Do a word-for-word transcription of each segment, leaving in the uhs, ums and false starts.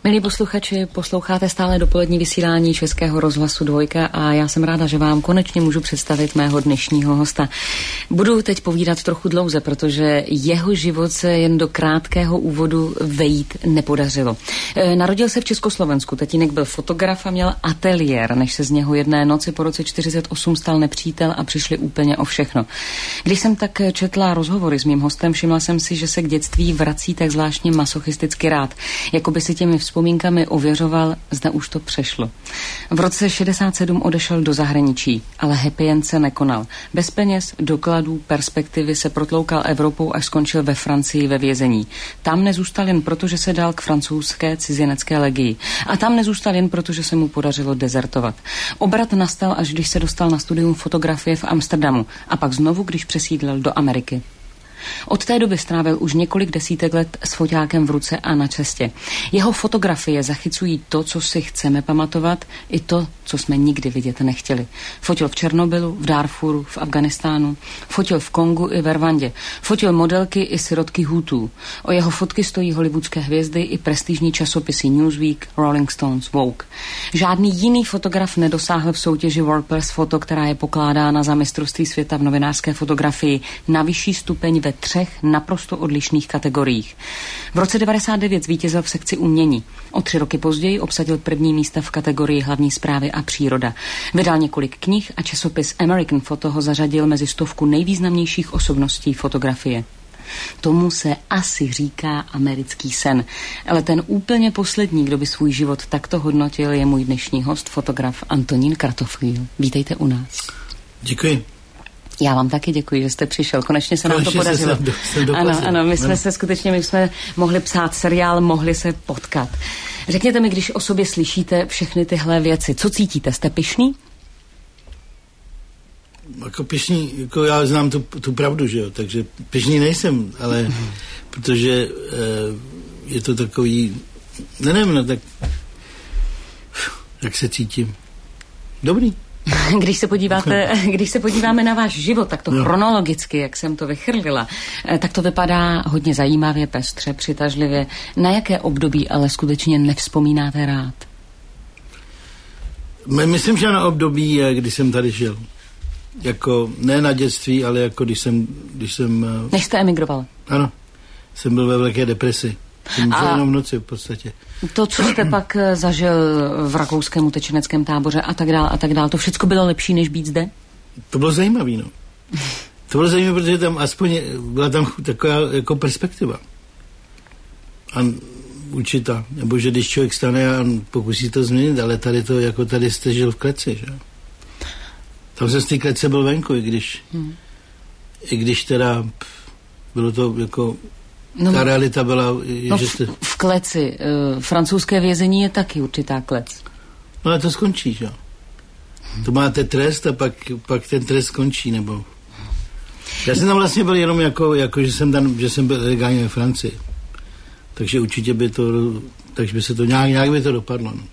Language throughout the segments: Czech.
Milí posluchači, posloucháte stále dopolední vysílání Českého rozhlasu Dvojka a já jsem ráda, že vám konečně můžu představit mého dnešního hosta. Budu teď povídat trochu dlouze, protože jeho život se jen do krátkého úvodu vejít nepodařilo. E, narodil se v Československu, tatínek byl fotograf a měl ateliér, než se z něho jedné noci po roce čtyřicet osm stal nepřítel a přišli úplně o všechno. Když jsem tak četla rozhovory s mým hostem, všimla jsem si, že se k dětství vrací tak zvláštně masochisticky rád, jako by si těmi vzpomínkami ověřoval, zda už to přešlo. V roce šedesát sedm odešel do zahraničí, ale happy end se nekonal. Bez peněz, dokladů, perspektivy se protloukal Evropou, až skončil ve Francii ve vězení. Tam nezůstal jen proto, že se dal k francouzské cizinecké legii. A tam nezůstal jen proto, že se mu podařilo dezertovat. Obrat nastal, až když se dostal na studium fotografie v Amsterdamu a pak znovu, když přesídlil do Ameriky. Od té doby strávil už několik desítek let s foťákem v ruce a na cestě. Jeho fotografie zachycují to, co si chceme pamatovat, i to, co jsme nikdy vidět nechtěli. Fotil v Černobylu, v Darfuru, v Afganistánu, fotil v Kongu i ve Rwandě, fotil modelky i sirotky Hutů. O jeho fotky stojí hollywoodské hvězdy i prestižní časopisy Newsweek, Rolling Stones, Vogue. Žádný jiný fotograf nedosáhl v soutěži World Press Photo, která je pokládána za mistrovství světa v novinářské fotografii, na vyšší stupeň ve třech naprosto odlišných kategoriích. V roce devadesát devět zvítězil v sekci umění. O tři roky později obsadil první místa v kategorii hlavní zprávy a příroda. Vydal několik knih a časopis American Photo ho zařadil mezi stovku nejvýznamnějších osobností fotografie. Tomu se asi říká americký sen. Ale ten úplně poslední, kdo by svůj život takto hodnotil, je můj dnešní host, fotograf Antonín Kratochvíl. Vítejte u nás. Děkuji. Já vám taky děkuji, že jste přišel. Konečně se Konečně nám to podařilo. Se jsem do, ano, ano, my jsme ano. se skutečně, my jsme mohli psát seriál, mohli se potkat. Řekněte mi, když o sobě slyšíte všechny tyhle věci, co cítíte? Jste pyšný? Jako pyšný, jako já znám tu, tu pravdu, že jo, takže pyšný nejsem, ale mm. protože e, je to takový, ne, nevím, no tak jak se cítím? Dobrý. Když se podíváte, když se podíváme na váš život, tak to no. chronologicky, jak jsem to vychrlila, tak to vypadá hodně zajímavě, pestře, přitažlivě. Na jaké období ale skutečně nevzpomínáte rád? Myslím, že na období, kdy jsem tady žil. Jako, ne na dětství, ale jako když jsem... Když jsem Než jste emigroval? Ano, jsem byl ve velké depresi. Jsem žil jenom v noci v podstatě. To, co jste pak zažil v rakouském utečeneckém táboře a tak dál a tak dál, to všechno bylo lepší, než být zde? To bylo zajímavé, no. To bylo zajímavé, protože tam aspoň byla tam taková jako perspektiva. A určitá. Nebo že když člověk stane a pokusí to změnit, ale tady to, jako tady jste žil v kleci, že? Tam jsem z té klece byl venku, i když hmm. i když teda bylo to jako No, ta realita byla... No že v, jste... v kleci. E, francouzské vězení je taky určitá klec. No ale to skončí, že? To máte trest a pak, pak ten trest skončí, nebo... Já jsem tam vlastně byl jenom jako, jako že jsem tam, že jsem byl legálně ve Francii. Takže určitě by to... Takže by se to nějak, nějak by to dopadlo, no.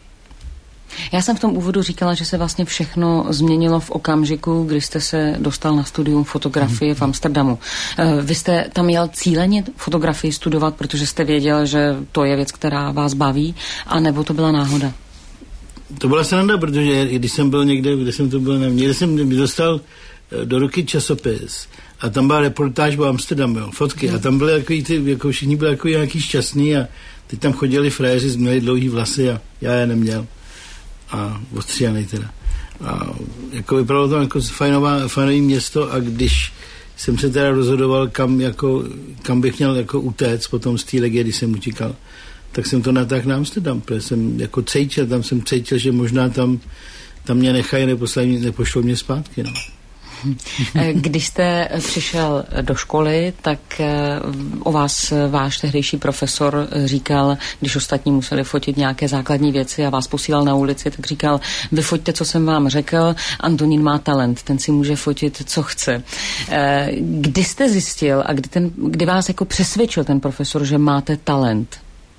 Já jsem v tom úvodu říkala, že se vlastně všechno změnilo v okamžiku, kdy jste se dostal na studium fotografie v Amsterdamu. Vy jste tam jel cíleně fotografii studovat, protože jste věděl, že to je věc, která vás baví, anebo to byla náhoda? To byla sranda, protože když jsem byl někde, kde jsem to byl, někde jsem dostal do ruky časopis a tam byla reportáž o Amsterdamu, fotky hmm. a tam byly takový ty, jako všichni byli jako nějaký šťastný a teď tam chodili fréři, měli dlouhý vlasy a já je neměl. A ostříhanej teda. A jako vypadalo to jako fajnová, fajnový město a když jsem se teda rozhodoval, kam, jako, kam bych měl jako utéct potom z té legie, když jsem utíkal, tak jsem to natáhl na Amsterdam, protože jsem jako cítil, tam jsem cítil, že možná tam, tam mě nechají, nepošlou, nepošlou mě zpátky, no. Když jste přišel do školy, tak o vás váš tehdejší profesor říkal, když ostatní museli fotit nějaké základní věci a vás posílal na ulici, tak říkal, vyfoťte, co jsem vám řekl, Antonín má talent, ten si může fotit, co chce. Kdy jste zjistil a kdy, ten, kdy vás jako přesvědčil ten profesor, že máte talent?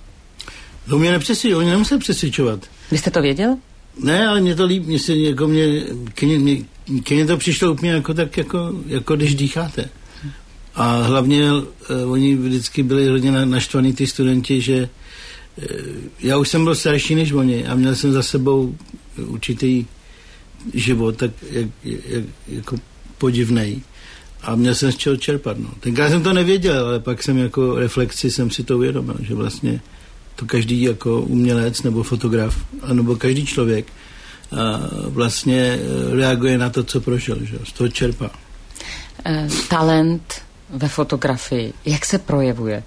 No mě nepřesvědčil, oni nemuseli přesvědčovat. Vy jste to věděl? Ne, ale mě to líp, mě se jako mě, mě, mě Kyně to přišlo úplně jako tak, jako, jako když dýcháte. A hlavně uh, oni vždycky byli hodně naštvaní ty studenti, že já už jsem byl starší než oni a měl jsem za sebou určitý život, tak jak, jak, jako podivnej. A měl jsem z čeho čerpat. No. Tenkrát jsem to nevěděl, ale pak jsem jako reflexi jsem si to uvědomil, že vlastně to každý jako umělec nebo fotograf, nebo každý člověk a vlastně reaguje na to, co prošel, že z toho čerpá. E, talent ve fotografii, jak se projevuje?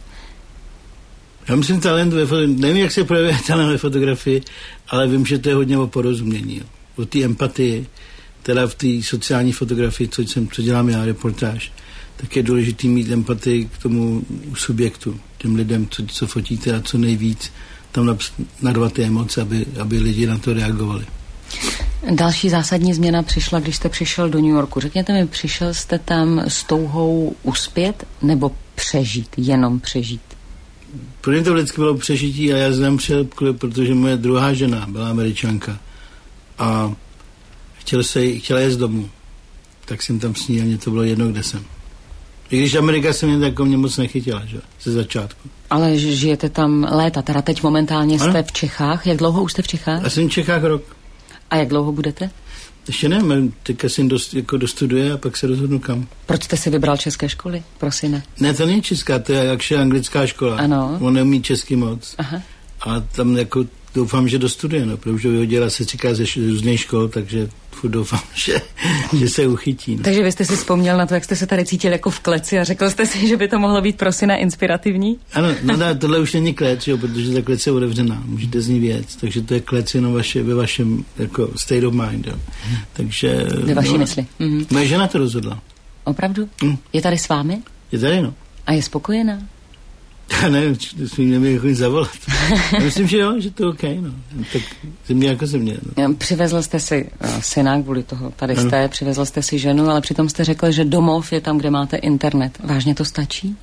Já myslím talent ve fotografii, nevím, jak se projevuje talent ve fotografii, ale vím, že to je hodně o porozumění, jo. O té empatii, teda v té sociální fotografii, co, jsem, co dělám já, reportáž, tak je důležitý mít empatii k tomu subjektu, těm lidem, co, co fotíte a co nejvíc tam narvat ty emoce, aby, aby lidi na to reagovali. Další zásadní změna přišla, když jste přišel do New Yorku. Řekněte mi, přišel jste tam s touhou uspět nebo přežít, jenom přežít? Pro mě to vždycky bylo přežití a já jsem přijel, protože moje druhá žena byla Američanka a chtěl se, chtěla jít z domu. Tak jsem tam s ní a mě to bylo jedno, kde jsem. I když Amerika se mě jako mě moc nechytila, že? Ze začátku. Ale žijete tam léta, teda teď momentálně jste ano? v Čechách. Jak dlouho už jste v Čechách? Já jsem v Čechách rok. A jak dlouho budete? Ještě ne, teďka jsem dost, jako dostuduje a pak se rozhodnu kam. Proč jste si vybral české školy, prosím? Ne, ne to není česká, to je jakže anglická škola. Ano. On neumí česky moc. Aha. A tam jako doufám, že dostuduje, no, protože vyhodila se říká ze různých škol, takže furt doufám, že, že se uchytí. No. Takže vy jste si vzpomněl na to, jak jste se tady cítil jako v kleci a řekl jste si, že by to mohlo být pro syna inspirativní? Ano, no dá, tohle už není klec, jo, protože ta klec je otevřená, můžete z ní věc, takže to je klec jenom vaše, ve vašem jako state of mind, jo. Takže... Ve vaší no, mysli. Mhm. Moje žena to rozhodla. Opravdu? Mm. Je tady s vámi? Je tady, no. A je spokojená? Já nevím, to mě měli jako zavolat. Já myslím, že jo, že to je okej, okay, no. Tak země jako země. No. Přivezl jste si uh, syna, kvůli toho tady jste, ano. Přivezl jste si ženu, ale přitom jste řekl, že domov je tam, kde máte internet. Vážně to stačí?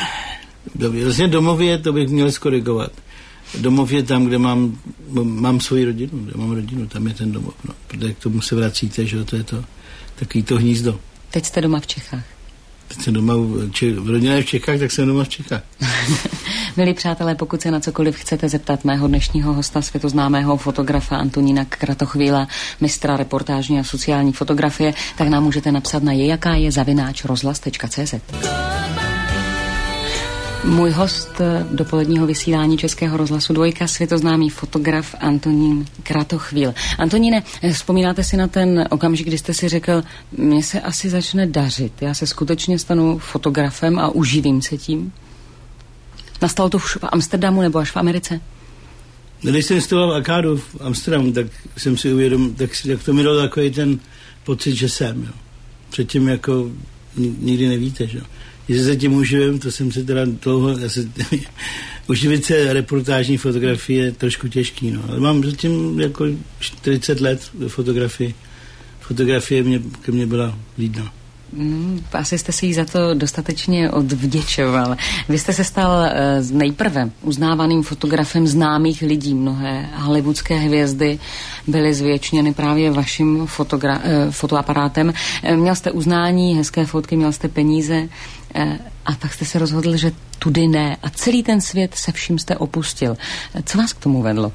Vlastně domov je, to bych měl skorigovat. Domov je tam, kde mám, mám svoji rodinu, kde mám rodinu, tam je ten domov, no. Protože k tomu se vracíte, že to je to takový to hnízdo. Teď jste doma v Čechách. Teď jsem doma v, Če- v rodině v Čechách, tak jsem doma v Čechách. Milí přátelé, pokud se na cokoliv chcete zeptat mého dnešního hosta, světoznámého fotografa Antonína Kratochvíla, mistra reportážní a sociální fotografie, tak nám můžete napsat na je, jaká je zavináč rozhlas tečka cé zet. Můj host dopoledního vysílání Českého rozhlasu Dvojka, světoznámý fotograf Antonín Kratochvíl. Antoníne, vzpomínáte si na ten okamžik, kdy jste si řekl, mně se asi začne dařit, já se skutečně stanu fotografem a uživím se tím? Nastalo to v Amsterdamu nebo až v Americe? Když jsem studoval v Akádu v Amsterdamu, tak jsem si uvědomil, tak, tak to mi dal takový ten pocit, že jsem. Jo. Předtím jako nikdy nevíte, že jo. Jestli se tím uživím, to jsem se teda dlouho, asi, uživit se reportážní fotografie je trošku těžký, no. Ale mám zatím jako čtyřicet let do fotografii. Fotografie mě, ke mně byla lídna. Mm, asi jste si jí za to dostatečně odvděčoval. Vy jste se stal uh, nejprve uznávaným fotografem známých lidí. Mnohé hollywoodské hvězdy byly zvětšněny právě vaším fotogra- uh, fotoaparátem. Uh, měl jste uznání, hezké fotky, měl jste peníze uh, a pak jste se rozhodl, že tudy ne. A celý ten svět se vším jste opustil. Uh, co vás k tomu vedlo?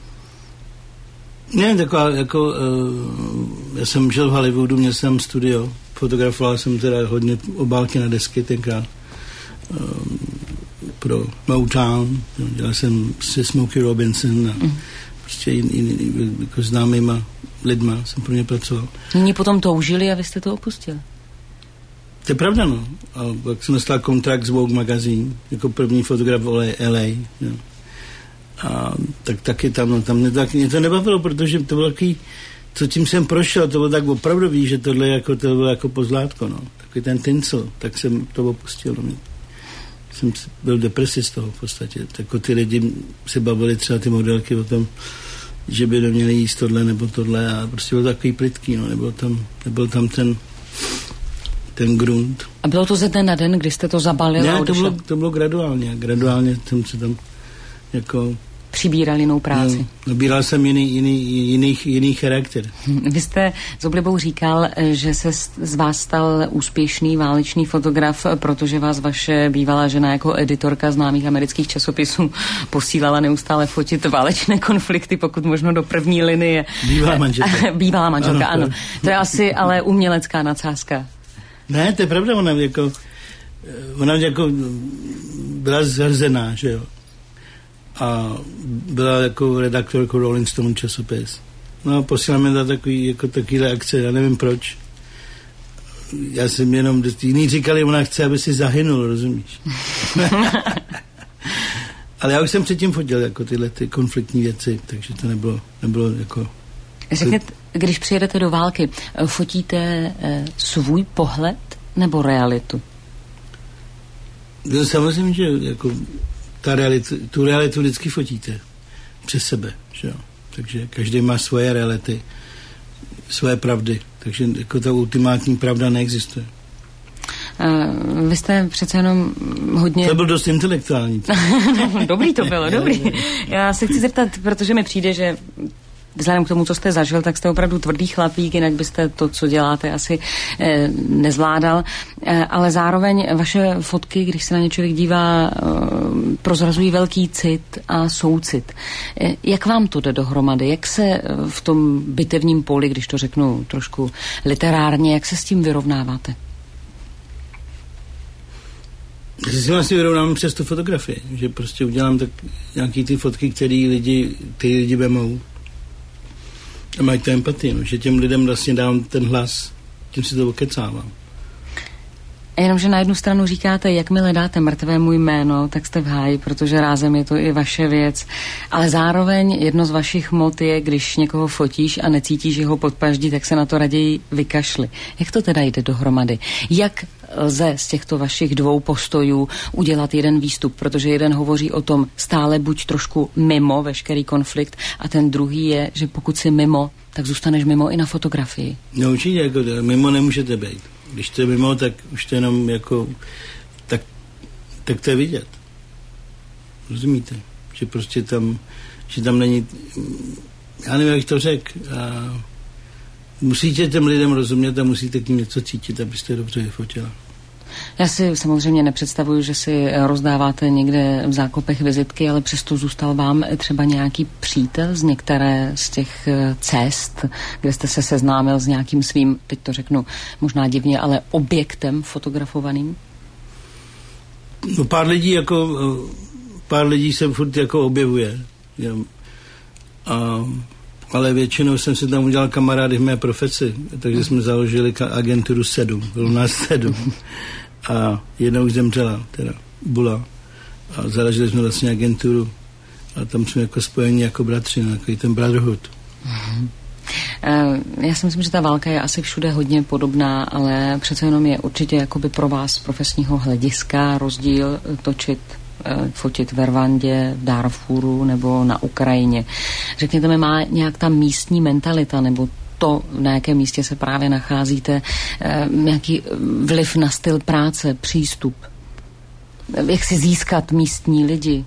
Ne, taková, jako, uh, já jsem žil v Hollywoodu, měl jsem studio, fotografoval jsem teda hodně obálky na desky tenkrát um, pro Motown, dělal jsem se Smokey Robinson a mm. prostě jin, jin, jako známýma lidma jsem pro ně pracoval. Nyní potom toužili a vy jste to opustil. To je pravda, no. A pak jsem dostal kontrakt s Vogue magazín, jako první fotograf v L A. Jo. A tak taky tam, no, tam mě, tak, mě to nebavilo, protože to bylo takový, co tím jsem prošel, to bylo tak opravdu ví, že tohle jako, to bylo jako pozlátko, no. Takový ten tincel, tak jsem to opustil. No. Jsem byl depresi z toho v podstatě. Jako ty lidi se bavili třeba ty modelky o tom, že by neměli jíst tohle nebo tohle a prostě byl takový plytký, no. Nebyl tam, nebyl tam ten ten grunt. A bylo to ze dne na den, kdy jste to zabalil? Ne, to bylo, to bylo graduálně. Graduálně jsem se tam jako přibíral jinou práci. No, nabíral jsem jiný, jiný, jiný, jiný charakter. Vy jste s oblibou říkal, že se z vás stal úspěšný válečný fotograf, protože vás vaše bývalá žena jako editorka známých amerických časopisů posílala neustále fotit válečné konflikty, pokud možno do první linie. Bývalá manželka. Bývalá manželka, ano. ano. To je asi ale umělecká nadsázka. Ne, to je pravda, ona jako, ona jako byla zhrzená, že jo. A byla jako redaktorkou Rolling Stone časopis. No a posíláme na takový, jako takovýhle akce, já nevím proč. Já jsem jenom, jiní říkali, ona chce, aby si zahynul, rozumíš? Ale já už jsem předtím fotil jako tyhle ty konfliktní věci, takže to nebylo, nebylo jako... Řekněte, když přijedete do války, fotíte eh, svůj pohled nebo realitu? No, samozřejmě, že jako ta realitu, tu realitu vždycky fotíte přes sebe, že jo? Takže každý má svoje reality, svoje pravdy, takže jako ta ultimátní pravda neexistuje. Uh, vy jste přece jenom hodně... To byl dost intelektuální. Dobrý to bylo, dobrý. Já se chci zeptat, protože mi přijde, že vzhledem k tomu, co jste zažil, tak jste opravdu tvrdý chlapík, jinak byste to, co děláte, asi eh, nezvládal. Eh, ale zároveň vaše fotky, když se na ně člověk dívá, eh, prozrazují velký cit a soucit. Eh, jak vám to jde dohromady? Jak se eh, v tom bitevním poli, když to řeknu trošku literárně, jak se s tím vyrovnáváte? Já si vlastně vyrovnám přes tu fotografii, že prostě udělám tak nějaký ty fotky, které lidi, ty lidi vemou. A mají to empatii, no, že těm lidem vlastně dám ten hlas, tím si to okecávám. Jenomže na jednu stranu říkáte, jakmile dáte mrtvému jméno, tak jste v háji, protože rázem je to i vaše věc. Ale zároveň jedno z vašich mot je, když někoho fotíš a necítíš jeho podpaždí, tak se na to raději vykašli. Jak to teda jde dohromady? Jak lze z těchto vašich dvou postojů udělat jeden výstup? Protože jeden hovoří o tom stále buď trošku mimo veškerý konflikt a ten druhý je, že pokud jsi mimo, tak zůstaneš mimo i na fotografii. No určitě, jako mimo nemůžete být. Když to je mimo, tak už to jenom jako, tak, tak to je vidět. Rozumíte? Že prostě tam, že tam není, já nevím, jak to řek, a musíte těm lidem rozumět a musíte k ním něco cítit, abyste dobře vyfotila. Já si samozřejmě nepředstavuju, že si rozdáváte někde v zákopech vizitky, ale přesto zůstal vám třeba nějaký přítel z některé z těch cest, kde jste se seznámil s nějakým svým, teď to řeknu možná divně, ale objektem fotografovaným? No pár lidí jako, pár lidí se furt jako objevuje. A, ale většinou jsem si tam udělal kamarády v mé profesi, takže jsme založili agenturu sedm, bylo nás sedm. A jednou už zemřela, teda Bula. A založili jsme vlastně agenturu a tam jsme jako spojení jako bratři, takový ten brotherhood. Mm-hmm. Já si myslím, že ta válka je asi všude hodně podobná, ale přece jenom je určitě jakoby pro vás z profesního hlediska rozdíl točit, fotit v Rwandě, v Darfuru nebo na Ukrajině. Řekněte mi, má nějak ta místní mentalita nebo to, na jakém místě se právě nacházíte, nějaký vliv na styl práce, přístup? Jak si získat místní lidi?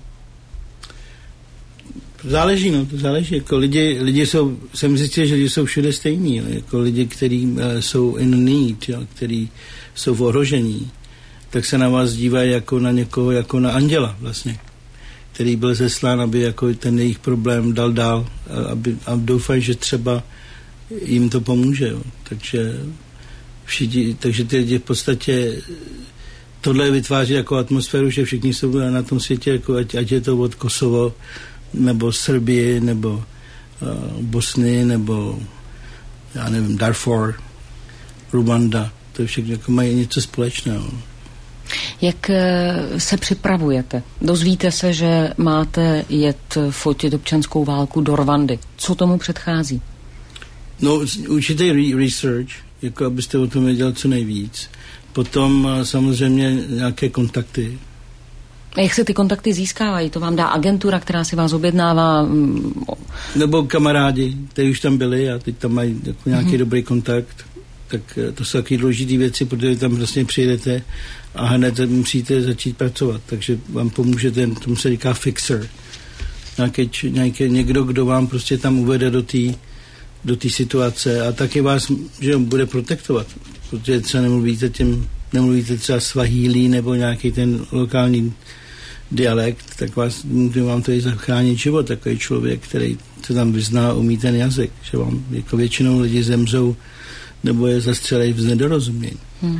Záleží, no, to záleží. Jako lidi, lidi jsou, jsem zjistil, že lidi jsou všude stejní, jako lidi, kteří uh, jsou in need, jo, kteří jsou v ohrožení, tak se na vás dívají jako na někoho, jako na anděla vlastně, který byl zeslán, aby jako ten jejich problém dal dál aby, a doufají, že třeba jim to pomůže. Jo. Takže všichni, takže ty lidi v podstatě tohle vytváří jako atmosféru, že všichni jsou na tom světě, jako ať, ať je to od Kosovo, nebo Srbie, nebo uh, Bosny, nebo já nevím, Darfur, Rwanda, to všechno jako mají něco společného. Jak se připravujete? Dozvíte se, že máte jet fotit občanskou válku do Rwandy. Co tomu předchází? No, určitě research, jako abyste o tom věděl co nejvíc. Potom samozřejmě nějaké kontakty. A jak se ty kontakty získávají? To vám dá agentura, která si vás objednává? Nebo kamarádi, kteří už tam byli a teď tam mají jako nějaký mm-hmm. dobrý kontakt. Tak to jsou takové důležité věci, protože tam vlastně přijedete a hned musíte začít pracovat. Takže vám pomůže ten, tomu se říká fixer. nějaký, nějaký, někdo, kdo vám prostě tam uvede do té do té situace a taky vás, že bude protektovat, protože třeba nemluvíte tím, nemluvíte třeba swahili nebo nějaký ten lokální dialekt, tak vás, vám to je zachránit život, takový člověk, který se tam vyzná, umí ten jazyk, že vám jako většinou lidi zemřou nebo je zastřelej v nedorozumění. Hmm.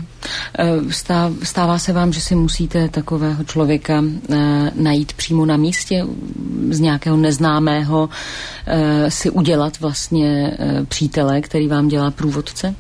Stává se vám, že si musíte takového člověka najít přímo na místě, z nějakého neznámého si udělat vlastně přítele, který vám dělá průvodce?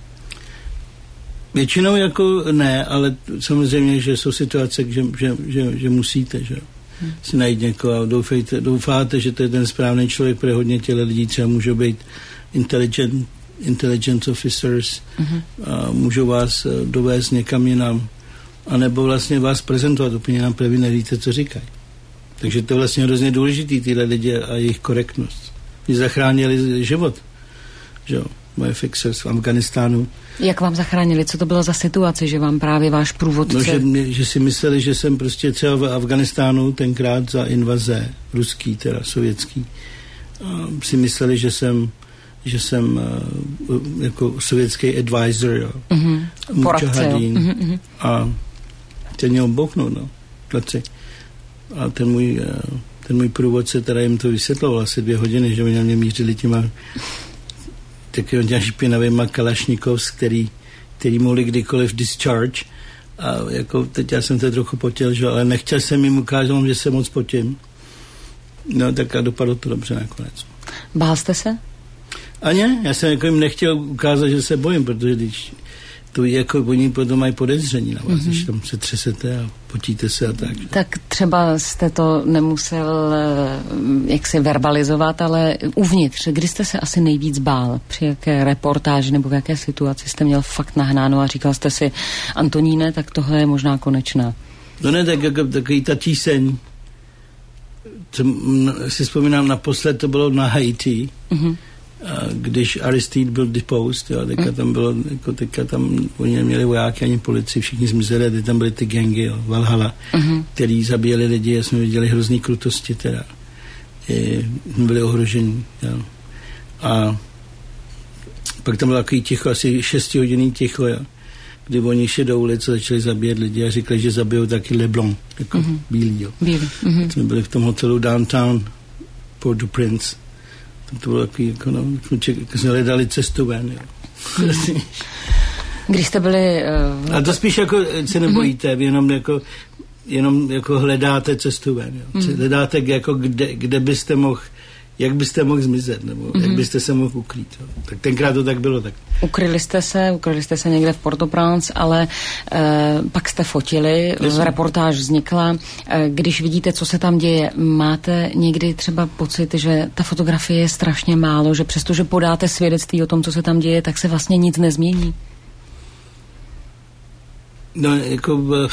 Většinou jako ne, ale samozřejmě, že jsou situace, že, že, že, že musíte, že hmm. si najít někoho a doufejte, doufáte, že to je ten správný člověk, pro hodně těle lidí třeba můžou být intelligent intelligence officers, uh-huh. a můžou vás dovést někam jinam, anebo vlastně vás prezentovat úplně jinam, protože vy nevíte, co říkají. Takže to je vlastně hrozně důležitý, tyhle lidi a jejich korektnost. Mě zachránili život, že jo, moje fixers v Afganistánu. Jak vám zachránili? Co to bylo za situace, že vám právě váš průvodce... No, že, mě, že si mysleli, že jsem prostě třeba v Afganistánu tenkrát za invaze ruský, teda sovětský, a si mysleli, že jsem že jsem uh, jako sovětský advisor, jo. Mm-hmm. Mučahadín. Mm-hmm. A ten měl bouchnout, no. Klaci. A ten můj, uh, ten můj průvodce teda jim to vysvětloval asi dvě hodiny, že oni na mě mířili těma takovým těma špinavýma kalašnikovs, který, který mohli kdykoliv discharge. A jako teď já jsem to trochu potěl, že, ale nechtěl jsem jim ukázat, že se moc potím. No tak a dopadlo to dobře nakonec. Bál jste se? A ne, já jsem jako jim nechtěl ukázat, že se bojím, protože když to jako oni potom mají podezření na vás, mm-hmm. když tam se třesete a potíte se a tak. Tak třeba jste to nemusel jaksi verbalizovat, ale uvnitř, kdy jste se asi nejvíc bál? Při jaké reportáži nebo v jaké situaci jste měl fakt nahnáno a říkal jste si, Antoníne, tak tohle je možná konečná? No ne, tak jako takový ta tíseň. Co, si vzpomínám, naposled to bylo na Haiti, mm-hmm. když Aristide byl deposed, jo, teďka mm. tam bylo, jako teďka tam, oni neměli vojáky ani policii, všichni zmizeli, teď tam byly ty gangy, jo, Valhalla, mm-hmm. který zabíjeli lidi, a jsme viděli hrozný krutosti, teda. I, byli ohroženi, jo. A pak tam bylo takový ticho, asi šestihodinný ticho, jo, kdy oni šli do ulice, začali zabíjet lidi a říkali, že zabijou taky Leblanc, jako mm-hmm. bílý, jo. Bílý. Mm-hmm. Jsme byli v tom hotelu downtown Port-au-Prince. To bylo takový, jako no, jako jsme hledali cestu ven, jo. Hmm. Když jste byli... Uh, a to spíš jako se nebojíte, vy jenom jako, jenom jako hledáte cestu ven, jo. Hmm. Hledáte, jako kde, kde byste mohl, jak byste mohl zmizet, nebo mm-hmm. jak byste se mohl ukrýt. Jo. Tak tenkrát to tak bylo. Tak. Ukryli jste se, ukryli jste se někde v Port-au-Prince, ale e, pak jste fotili, Myslím. reportáž vznikla. E, když vidíte, co se tam děje, máte někdy třeba pocit, že ta fotografie je strašně málo, že přestože podáte svědectví o tom, co se tam děje, tak se vlastně nic nezmění? No, jako... Uh,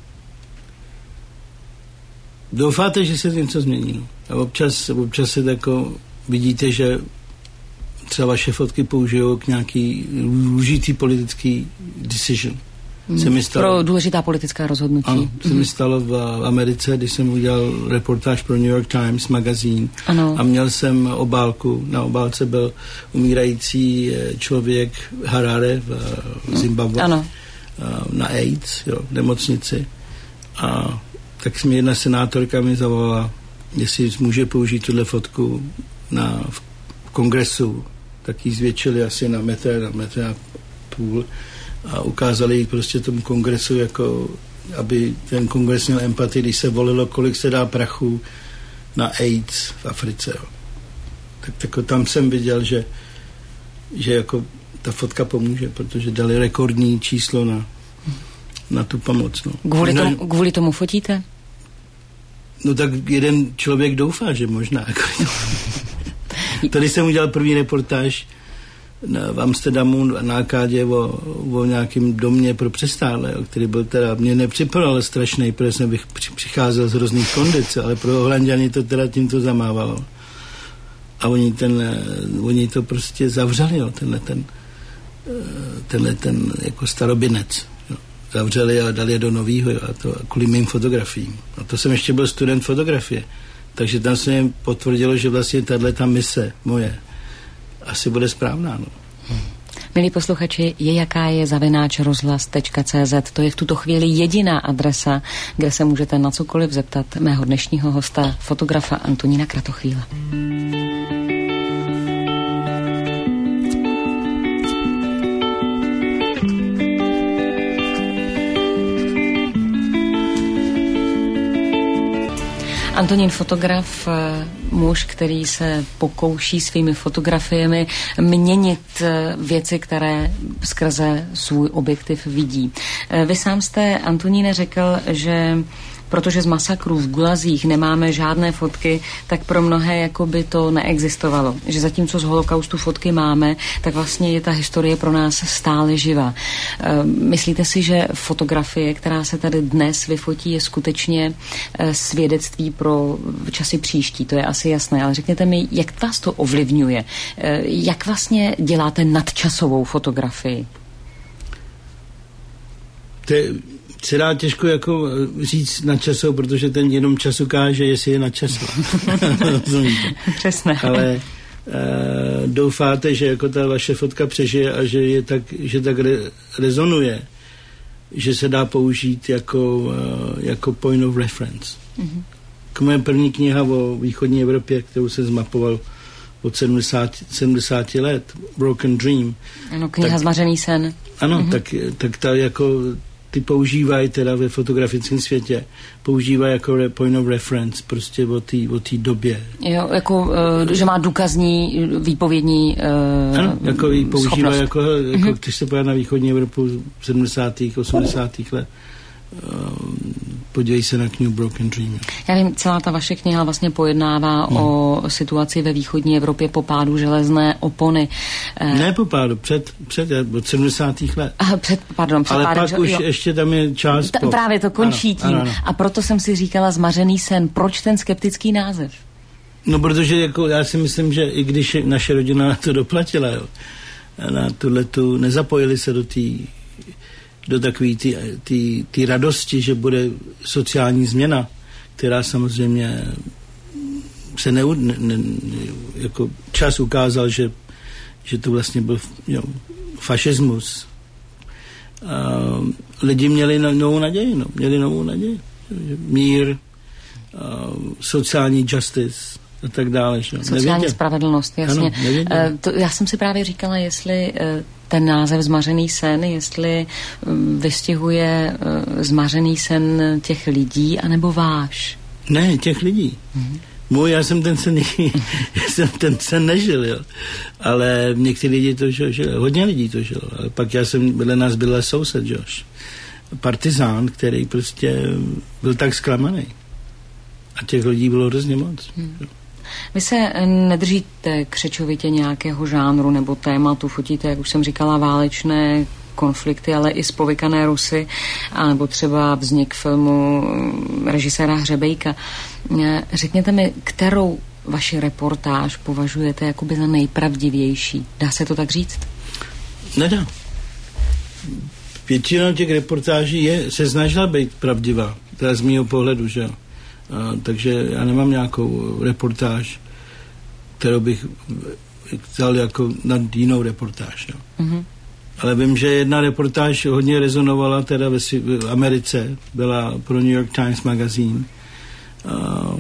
doufáte, že se něco změní, no. A občas, občas se jako vidíte, že třeba vaše fotky použijou k nějaký důležitý politický decision. Mm, se mi stalo, pro důležitá politická rozhodnutí. Ano, se mm. mi stalo v Americe, když jsem udělal reportáž pro New York Times magazín ano. a měl jsem obálku. Na obálce byl umírající člověk Harare v Zimbabwe ano. na AIDS, jo, v nemocnici. A tak mi jedna senátorka mi zavolala, jestli může použít tuhle fotku na, v kongresu, tak ji zvětšili asi na metr, na metr a půl a ukázali ji prostě tomu kongresu, jako aby ten kongres měl empatii, když se volilo, kolik se dá prachu na AIDS v Africe. Jo. Tak, tak tam jsem viděl, že, že jako ta fotka pomůže, protože dali rekordní číslo na, na tu pomoc. No. Kvůli, tomu, kvůli tomu fotíte? No tak jeden člověk doufá, že možná. Tady jsem udělal první reportáž v Amsterdamu na Akádě o, o nějakém domě pro přestárlé, který byl teda, mě nepřipadal strašný, protože jsem bych přicházel z hrozných kondic, ale pro Holanďany to teda tímto zamávalo. A oni, ten, oni to prostě zavřeli, jo, tenhle ten, tenhle ten jako starobinec. Jo. Zavřeli a dali je do novýho, jo, a to kvůli mým fotografiím. A to jsem ještě byl student fotografie. Takže tam se jim potvrdilo, že vlastně tato mise moje asi bude správná. No. Milí posluchači, je jaká je zavináč rozhlas tečka cé zet. To je v tuto chvíli jediná adresa, kde se můžete na cokoliv zeptat mého dnešního hosta, fotografa Antonína Kratochvíla. Antonín fotograf, muž, který se pokouší svými fotografiemi měnit věci, které skrze svůj objektiv vidí. Vy sám jste, Antoníne, řekl, že protože z masakrů v Gulazích nemáme žádné fotky, tak pro mnohé jako by to neexistovalo. Že zatímco z holokaustu fotky máme, tak vlastně je ta historie pro nás stále živá. Myslíte si, že fotografie, která se tady dnes vyfotí, je skutečně svědectví pro časy příští? To je asi jasné, ale řekněte mi, jak vás to ovlivňuje? Jak vlastně děláte nadčasovou fotografii? To je, se dá těžko jako říct na časou, protože ten jenom čas ukáže, jestli je na času. Přesně. Ale uh, doufáte, že jako ta vaše fotka přežije a že, je tak, že tak re, rezonuje, že se dá použít jako, uh, jako point of reference. Mm-hmm. Jako moje první kniha o východní Evropě, kterou jsem zmapoval od sedmdesáti let, Broken Dream. Ano, kniha tak, Zmařený sen. Ano, mm-hmm. tak, tak ta jako ty používají teda ve fotografickém světě, používají jako point of reference prostě o té o té době. Jo, jako, uh, že má důkazní, výpovědní uh, ano, jako ji používají jako, jako mm-hmm. když se pojede na východní Evropu v sedmdesátých, osmdesátých let. Podívej se na knihu Broken Dream. Já vím, celá ta vaše kniha vlastně pojednává hmm. o situaci ve východní Evropě po pádu železné opony. Ne po pádu, před, před od sedmdesátých let. Aha, před, pardon, před Ale pádem, pak že, už jo. ještě tam je část Ta, po. Právě to končí ano, tím. ano, ano. A proto jsem si říkala Zmařený sen. Proč ten skeptický název? No, protože jako já si myslím, že i když naše rodina na to doplatila, jo, na tuhletu, nezapojili se do té do takové té radosti, že bude sociální změna, která samozřejmě se ne, ne, ne jako čas ukázal, že, že to vlastně byl jo, fašismus. A lidi měli novou naději, no, měli novou naději. Mír, sociální justice a tak dále. Že? Sociální Nevěděl. Spravedlnost, jasně. Ano, to, já jsem si právě říkala, jestli ten název Zmařený sen, jestli vystihuje zmařený sen těch lidí, anebo váš? Ne, těch lidí. Mm-hmm. Můj, já jsem ten sen, já jsem ten sen nežil, jo. Ale někteří lidi to žili, hodně lidí to žilo. Ale pak já jsem, vedle nás byl soused, Josh. Partizán, který prostě byl tak zklamaný. A těch lidí bylo hrozně moc. Hmm. Vy se nedržíte křečovitě nějakého žánru nebo tématu, fotíte, jak už jsem říkala, válečné konflikty, ale i spovykané Rusy, anebo třeba vznik filmu režiséra Hřebejka. Řekněte mi, kterou vaši reportáž považujete jakoby za nejpravdivější? Dá se to tak říct? Nedá. Většina těch reportáží je, se snažila být pravdivá, teda z mýho pohledu, že jo. A, takže já nemám nějakou reportáž, kterou bych vzal jako nad jinou reportáž. No. Mm-hmm. Ale vím, že jedna reportáž hodně rezonovala teda ve v Americe, byla pro New York Times Magazine, uh,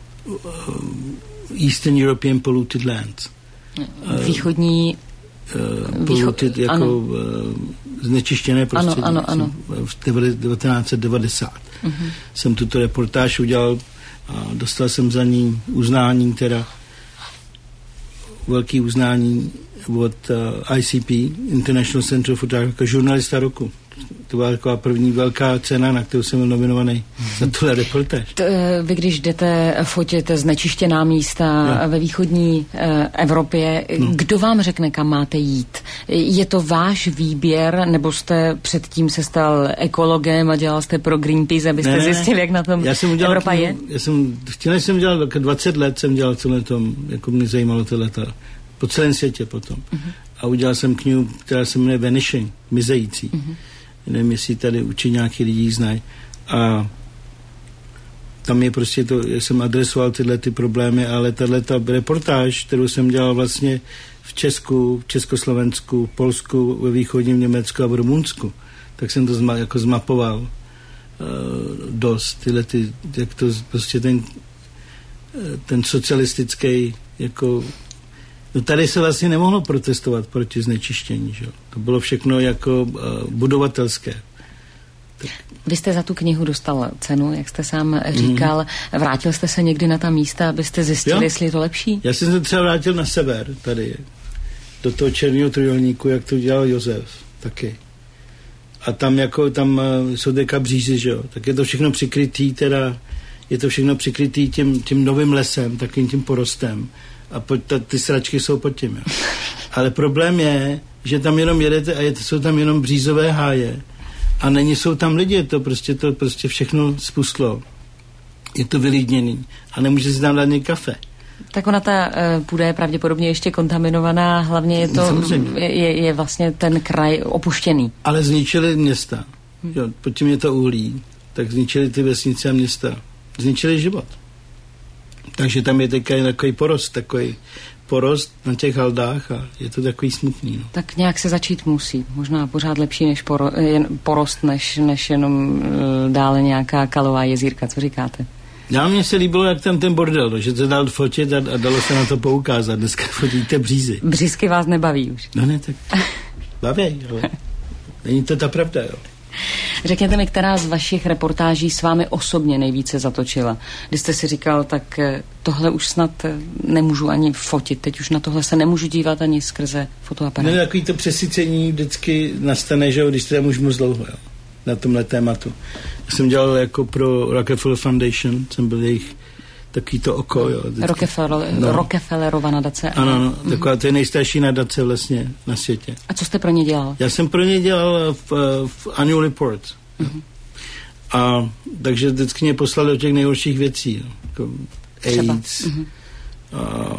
uh, Eastern European Polluted Lands. Východní... Uh, polluted výcho... jako uh, znečištěné prostředí. Ano, ano, ano. V devatenáct set devadesát uh-huh. jsem tuto reportáž udělal a dostal jsem za ní uznání, teda velký uznání od uh, I C P, International Center for Photography, jako žurnalista roku. To byla taková první velká cena, na kterou jsem byl nominovaný za tuhle reportáž. To, vy, když jdete fotit znečištěná místa no. ve východní eh, Evropě, no. kdo vám řekne, kam máte jít? Je to váš výběr, nebo jste předtím se stal ekologem a dělal jste pro Greenpeace, abyste ne, zjistili, jak na tom já jsem udělal Evropa je? Já jsem, chtěl jsem dělal, dvacet let jsem dělal celé tom, jako mě zajímalo tohleta, po celém světě potom. Uh-huh. A udělal jsem knihu, která se jmenuje Vanishing, mizející. Uh-huh. Nevím, jestli tady určitě nějaký lidi znají. A tam je prostě to, jsem adresoval tyhle ty problémy, ale tato reportáž, kterou jsem dělal vlastně v Česku, v Československu, v Polsku, ve východním Německu a v Rumunsku, tak jsem to zma, jako zmapoval uh, dost. Tyhle ty, jak to prostě ten, ten socialistický jako no tady se vlastně nemohlo protestovat proti znečištění, že? To bylo všechno jako uh, budovatelské. Tak. Vy jste za tu knihu dostal cenu, jak jste sám říkal. Mm. Vrátil jste se někdy na ta místa, abyste zjistili, jo? Jestli je to lepší? Já jsem se třeba vrátil na sever, tady, do toho černého trojúhelníku, jak to dělal Josef, taky. A tam jako, tam jsou deka břízy, že jo, tak je to všechno přikrytý, teda, je to všechno přikrytý tím, tím novým lesem, takovým tím porostem. A po, ta, ty sračky jsou pod tím, jo. Ale problém je, že tam jenom jedete a je, jsou tam jenom břízové háje. A není, jsou tam lidi, to prostě, to prostě všechno spustlo. Je to vylidněný. A nemůže si tam dát ani kafe. Tak ona ta uh, půda je pravděpodobně ještě kontaminovaná, hlavně je to, je, je vlastně ten kraj opuštěný. Ale zničili města. Hmm. Jo, pod tím je to uhlí. Tak zničili ty vesnice a města. Zničili život. Takže tam je takový, takový porost, takový porost na těch haldách a je to takový smutný. No. Tak nějak se začít musí. Možná pořád lepší než poro, jen, porost, než, než jenom uh, dále nějaká kalová jezírka. Co říkáte? Já mně se líbilo, jak tam ten bordel, no, že se dal fotit a, a dalo se na to poukázat. Dneska fotíte břízy. Břízky vás nebaví už. No ne, tak baví, ale není to ta pravda, jo. Řekněte mi, která z vašich reportáží s vámi osobně nejvíce zatočila? Když jste si říkal, tak tohle už snad nemůžu ani fotit, teď už na tohle se nemůžu dívat ani skrze fotoaparát. No, takový to přesycení vždycky nastane, že když teda můžu moc dlouho, jo, na tomhle tématu. Já jsem dělal jako pro Rockefeller Foundation, jsem byl jejich takový to oko, jo. Rockefeller, no. Rockefellerova nadace. Ano, ano, mm. taková to je nejstarší nadace vlastně na světě. A co jste pro ně dělal? Já jsem pro ně dělal v, v Annual Report. Mm. A takže vždycky mě poslali do těch nejhorších věcí, jako AIDS, mm. a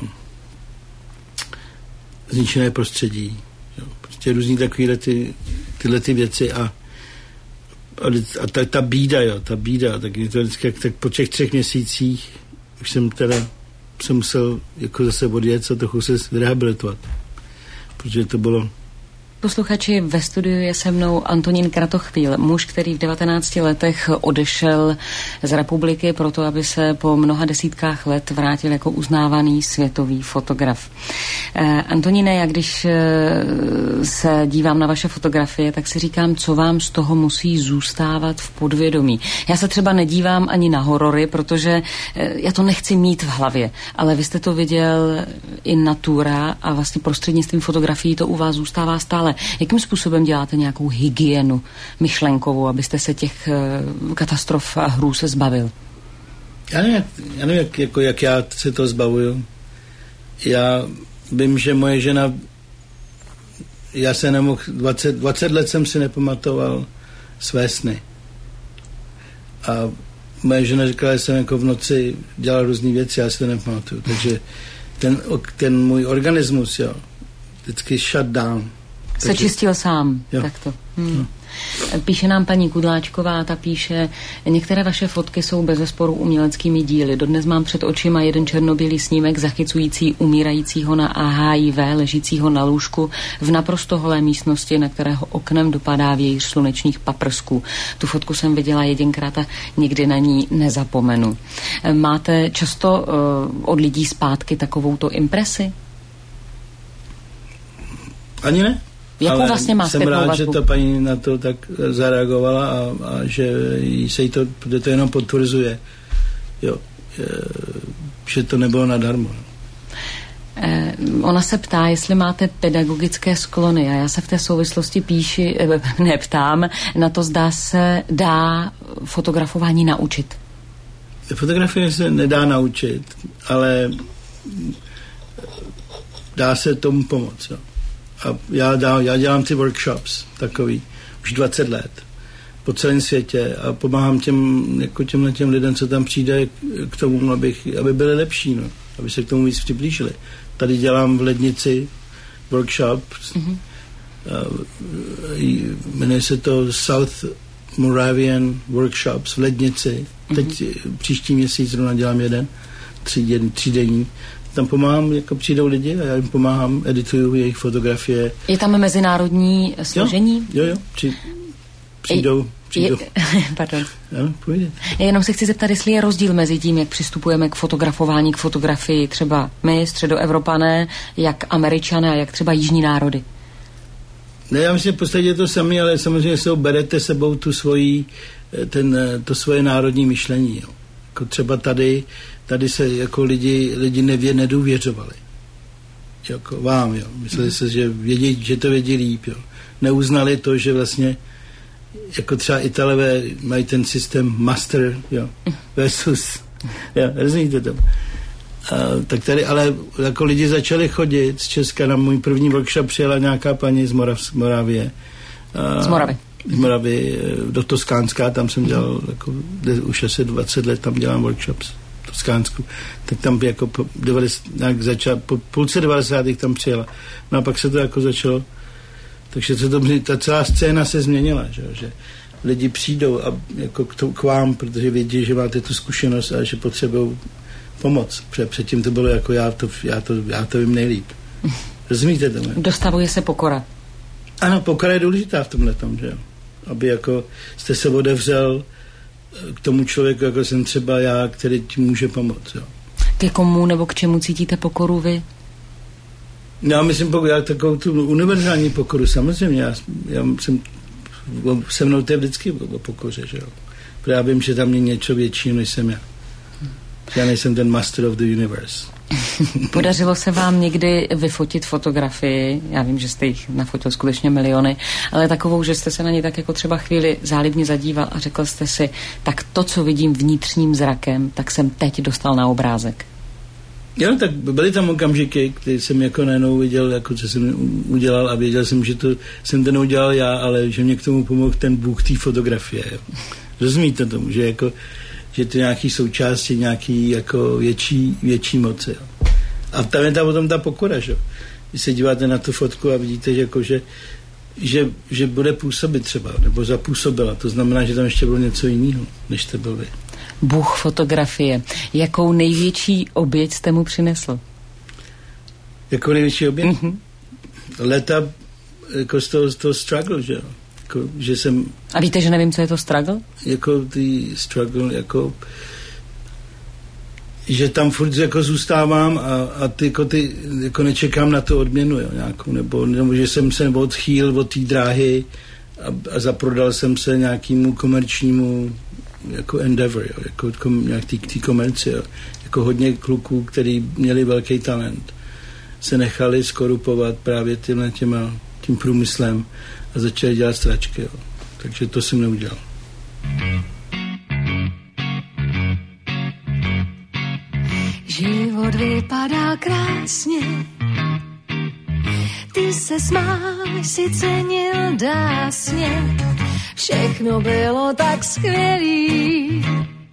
zničené prostředí, jo. Prostě různý takovýhle ty, tyhle ty věci a a, a ta, ta bída, jo, ta bída, tak, to vždycky, tak po těch třech měsících už jsem teda jsem musel jako zase odjet a trochu se rehabilitovat, protože to bylo. Posluchači, ve studiu je se mnou Antonín Kratochvíl, muž, který v devatenácti letech odešel z republiky proto, aby se po mnoha desítkách let vrátil jako uznávaný světový fotograf. Eh, Antoníne, já když se dívám na vaše fotografie, tak si říkám, co vám z toho musí zůstávat v podvědomí. Já se třeba nedívám ani na horory, protože eh, já to nechci mít v hlavě, ale vy jste to viděl in natura a vlastně prostřednictvím fotografií to u vás zůstává stále. Jakým způsobem děláte nějakou hygienu myšlenkovou, abyste se těch uh, katastrof a hrůz zbavil? Já nevím, já nevím jak, jako, jak já se to zbavuju. Já vím, že moje žena, já se nemohl, dvacet, dvacet let jsem si nepamatoval své sny. A moje žena říkala, že jsem jako v noci dělal různý věci, já si to nepamatuju. Takže ten, ten můj organismus, jo, vždycky shut down. Se Takže, čistil sám, jo. Takto. Hmm. No. Píše nám paní Kudláčková, ta píše, některé vaše fotky jsou bezesporu uměleckými díly. Dodnes mám před očima jeden černobílý snímek zachycující umírajícího na A H I V, ležícího na lůžku v naprosto holé místnosti, na kterého oknem dopadá vějíř slunečních paprsků. Tu fotku jsem viděla jedinkrát a nikdy na ní nezapomenu. Máte často uh, od lidí zpátky takovouto impresi? Ani ne. Jakou ale vlastně má jsem rád, vazbu? Že ta paní na to tak zareagovala a, a že se jí to, to jenom potvrzuje, jo, je, že to nebylo nadarmo. Eh, ona se ptá, jestli máte pedagogické sklony a já se v té souvislosti píši, eh, neptám, na to zdá se dá fotografování naučit. Fotografie se nedá naučit, ale dá se tomu pomoct, jo. A já, dá, já dělám ty workshops takový už dvacet let po celém světě a pomáhám těm, jako těmhle těm lidem, co tam přijde k tomu, abych, aby byli lepší, no, aby se k tomu víc přiblížili. Tady dělám v Lednici workshop, mm-hmm. jmenuje se to South Moravian workshops v Lednici. Mm-hmm. Teď příští měsíc zrovna dělám jeden, tři, tři denní. Tam pomáhám, jako přijdou lidi a já jim pomáhám, edituju jejich fotografie. Je tam mezinárodní složení? Jo, jo, jo. Při, přijdou, přijdou. Je, pardon. Ano, půjde. Já jenom se chci zeptat, jestli je rozdíl mezi tím, jak přistupujeme k fotografování, k fotografii třeba my, středoevropané, jak Američané a jak třeba jižní národy. Ne, já myslím, v podstatě je to samé, ale samozřejmě se berete sebou tu svoji, ten, to svoje národní myšlení. Jo. Jako třeba tady, tady se jako lidi, lidi nevě, nedůvěřovali. Jako vám, jo. Mysleli mm. se, že, vědí, že to vědí líp, jo. Neuznali to, že vlastně jako třeba Italové mají ten systém master, jo, versus, jo, rozumíte to. A, tak tady, ale jako lidi začali chodit z Česka, na můj první workshop přijela nějaká paní z, Morav, z Moravie. A, z Moravy. Z Moravy, do Toskánská, tam jsem dělal, jako, už asi dvacet let tam dělám workshops v Toskánsku. Tak tam jako po, devadesát, nějak začal, po půlce devadesátých tam přijela. No a pak se to jako začalo. Takže se to, ta celá scéna se změnila, že, že lidi přijdou a jako k, to, k vám, protože vědí, že máte tu zkušenost a že potřebují pomoc. Před, předtím to bylo jako já to, já to, já to vím nejlíp. Rozumíte to? Ne? Dostavuje se pokora. Ano, pokora je důležitá v tomhletom, že jo. Aby jako jste se odevřel k tomu člověku, jako jsem třeba já, který ti může pomoct, jo. Ke komu nebo k čemu cítíte pokoru vy? Já myslím, já takovou tu univerzální pokoru, samozřejmě, já, já jsem, se mnou to je vždycky o pokoře, že jo. Protože já vím, že tam je něco většího, než jsem já. Já nejsem ten master of the universe. Podařilo se vám někdy vyfotit fotografii, já vím, že jste jich nafotil skutečně miliony, ale takovou, že jste se na ně tak jako třeba chvíli zálibně zadíval a řekl jste si, tak to, co vidím vnitřním zrakem, tak jsem teď dostal na obrázek. Jo, tak byly tam okamžiky, které jsem jako najednou viděl, jako co jsem udělal a věděl jsem, že to jsem to neudělal já, ale že mě k tomu pomohl ten bůh té fotografie. Jo. Rozumíte tomu, že jako že to nějaký součástí nějaký jako větší, větší moci. Jo. A tam je ta potom ta pokora, že? Když se díváte na tu fotku a vidíte, že, jako, že, že, že bude působit třeba, nebo zapůsobila. To znamená, že tam ještě bylo něco jiného, než to byl vy. Bůh fotografie. Jakou největší oběť jste mu přinesl? Jakou největší oběť? Mm-hmm. Leta jako z toho, z toho struggle, že jo. Jako, že jsem... A víte, že nevím, co je to struggle? Jako ty struggle, jako... Že tam furt jako zůstávám a, a ty, jako, ty, jako nečekám na tu odměnu, jo, nějakou, nebo, nebo že jsem se nebo odchýl od té dráhy a, a zaprodal jsem se nějakému komerčnímu jako endeavor, jo, jako kom, nějak té komerci, jo. Jako hodně kluků, který měli velký talent, se nechali skorupovat právě tímhle těma, tím průmyslem a začali dělat stračky, jo. Takže to jsem neudělal. Život vypadá krásně, ty se smáš, si cenil dásně, všechno bylo tak skvělý.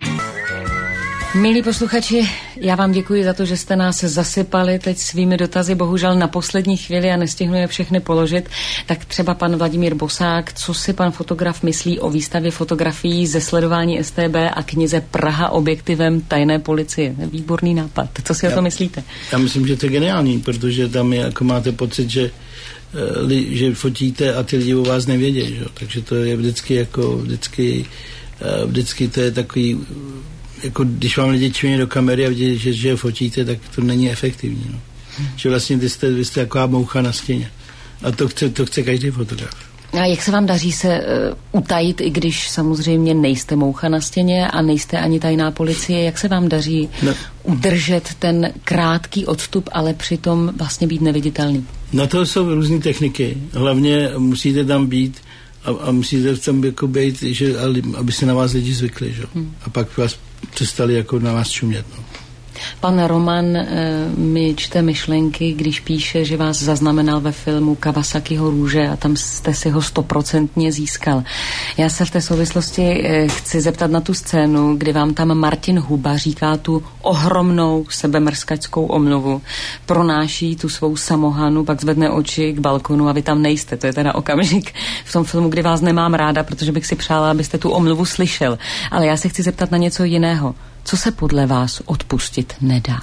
Milí posluchači, já vám děkuji za to, že jste nás zasypali teď svými dotazy, bohužel na poslední chvíli a nestihnu je všechny položit. Tak třeba pan Vladimír Bosák, co si pan fotograf myslí o výstavě fotografií ze sledování S T B a knize Praha objektivem tajné policie? Výborný nápad. Co si já, o to myslíte? Já myslím, že to je geniální, protože tam je, jako máte pocit, že, že fotíte a ty lidi o vás nevědí, že? Takže to je vždycky jako vždycky, vždycky to je takový, jako když vám lidi čují do kamery a vidí, že, že fotíte, tak to není efektivní. No. Hmm. Že vlastně vy jste, vy jste taková moucha na stěně. A to chce, to chce každý fotograf. A jak se vám daří se uh, utajit, i když samozřejmě nejste moucha na stěně a nejste ani tajná policie, jak se vám daří no. udržet ten krátký odstup, ale přitom vlastně být neviditelný? Na to jsou různé techniky. Hlavně musíte tam být a, a musíte tam jako být, že, aby se na vás lidi zvykli. Že? Hmm. A pak vás přestali jako na vás čumět. No. Pan Roman e, mi čte myšlenky, když píše, že vás zaznamenal ve filmu Kawasakiho růže a tam jste si ho stoprocentně získal. Já se v té souvislosti e, chci zeptat na tu scénu, kdy vám tam Martin Huba říká tu ohromnou sebemrskačskou omluvu, pronáší tu svou samohanu, pak zvedne oči k balkonu a vy tam nejste. To je teda okamžik v tom filmu, kdy vás nemám ráda, protože bych si přála, abyste tu omluvu slyšel. Ale já se chci zeptat na něco jiného. Co se podle vás odpustit nedá?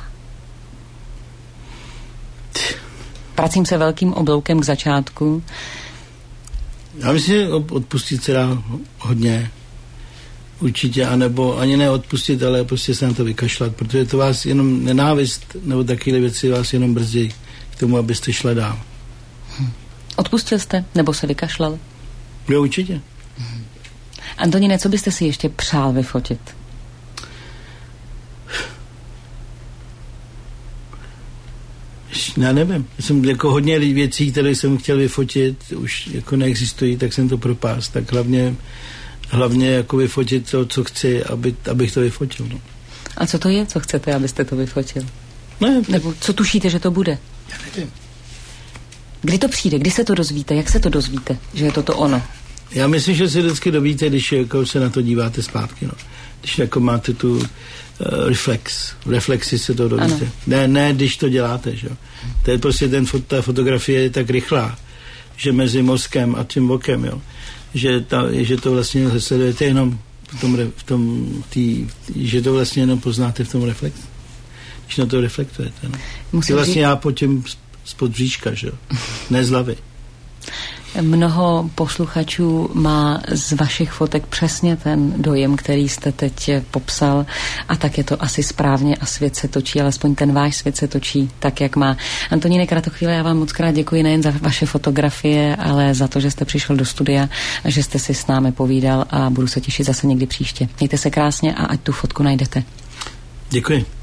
Vracím se velkým obloukem k začátku. Já myslím, že odpustit se dá hodně. Určitě, anebo ani ne odpustit, ale prostě se na to vykašlat, protože to vás jenom nenávist nebo takové věci vás jenom brzdí k tomu, abyste šli dál. Hm. Odpustil jste? Nebo se vykašlal? Jo, určitě. Hm. Antoníne, co byste si ještě přál vyfotit? Já nevím. Já jsem jako hodně věcí, které jsem chtěl vyfotit, už jako neexistují, tak jsem to propás. Tak hlavně, hlavně jako vyfotit to, co chci, aby, abych to vyfotil. No. A co to je, co chcete, abyste to vyfotil? Ne, Nebo co tušíte, že to bude? Já nevím. Kdy to přijde? Kdy se to dozvíte? Jak se to dozvíte, že je to to ono? Já myslím, že se vždycky dovíte, když jako se na to díváte zpátky. No. Když jako máte tu uh, reflex. V reflexi se to dovíte. Ne, ne, když to děláte. Že? To je prostě ten, ta fotografie je tak rychlá, že mezi mozkem a tím okem, jo, že, ta, že to vlastně sledujete jenom v tom, v tom tý, že to vlastně jenom poznáte v tom reflexu. Když na to reflektujete. No. Musím vlastně říct... já po těm spod bříška, že jo, ne z hlavy. Mnoho posluchačů má z vašich fotek přesně ten dojem, který jste teď popsal, a tak je to asi správně a svět se točí, alespoň ten váš svět se točí tak, jak má. Antoníne Kratochvíle, já vám moc krát děkuji nejen za vaše fotografie, ale za to, že jste přišel do studia a že jste si s námi povídal, a budu se těšit zase někdy příště. Mějte se krásně a ať tu fotku najdete. Děkuji.